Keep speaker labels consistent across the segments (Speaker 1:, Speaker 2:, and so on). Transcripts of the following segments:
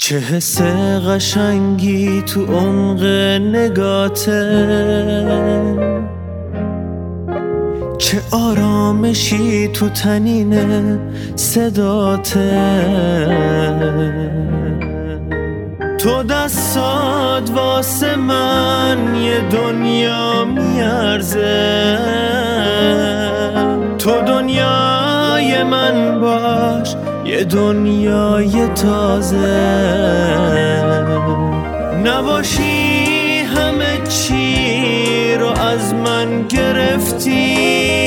Speaker 1: چه حس قشنگی تو عمق نگاته، چه آرامشی تو تنین صداته. تو دستات واسه من یه دنیا میارزه، تو دنیای من باش یه دنیای تازه. نباشی همه چی رو از من گرفتی،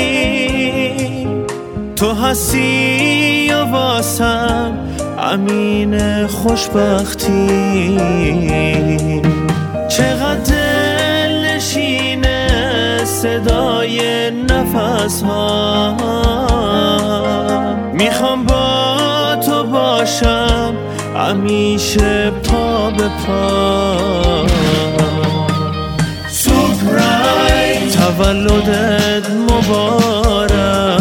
Speaker 1: تو هستی یا واسم امین خوشبختی. چقدر دلنشینه صدای نفس ها، میخوام با تو باشم همیشه پا به پا. سورپرایز تولدت مبارک،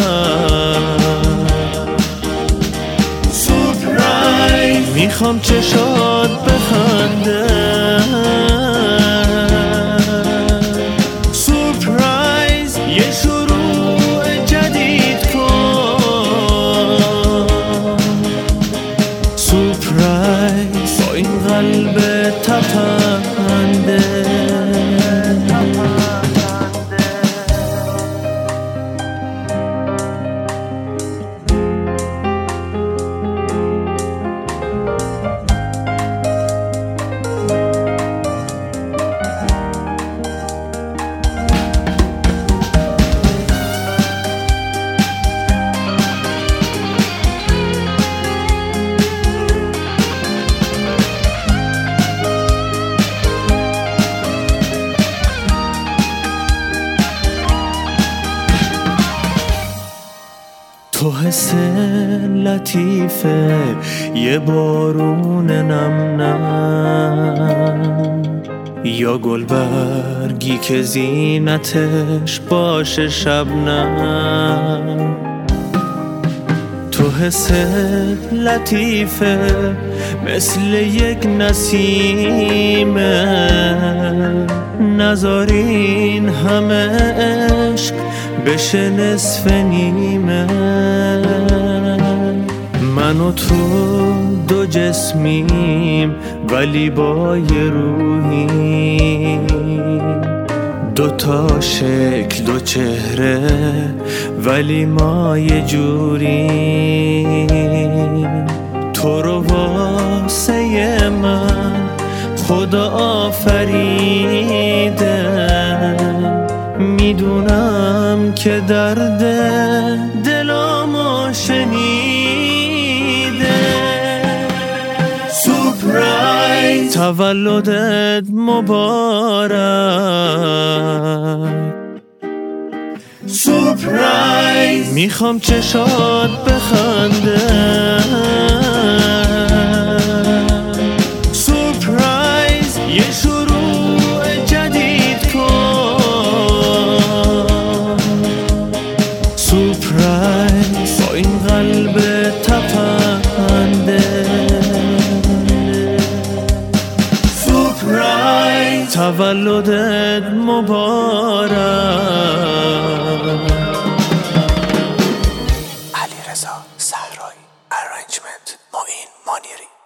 Speaker 1: سورپرایز میخوام چشات بخنده، سورپرایز یه شروع جدید کن، سورپرایز با این قلب تپنده. تو حس لطیفه یه بارون نم نم، یا گلبرگی که زینتش باشه شبنم. تو حس لطیفه مثل یک نسیمه، نذارین همه عشق بشه نصف نیمه. من و تو دو جسمیم ولی با یه روحی، دو تا شکل دو چهره ولی ما یه جوری. تو رو واسه من خدا آفریده، میدونم که درد دلامو شنیده. سورپرایز تولدت مبارک، سورپرایز میخوام چشات بخنده، سورپرایز یه شروع جدید کن، سورپرایز با این قلب تپنده، سورپرایز تولدت مبارک.
Speaker 2: علیرضا صحرایی، ارنجمنت معین منیری.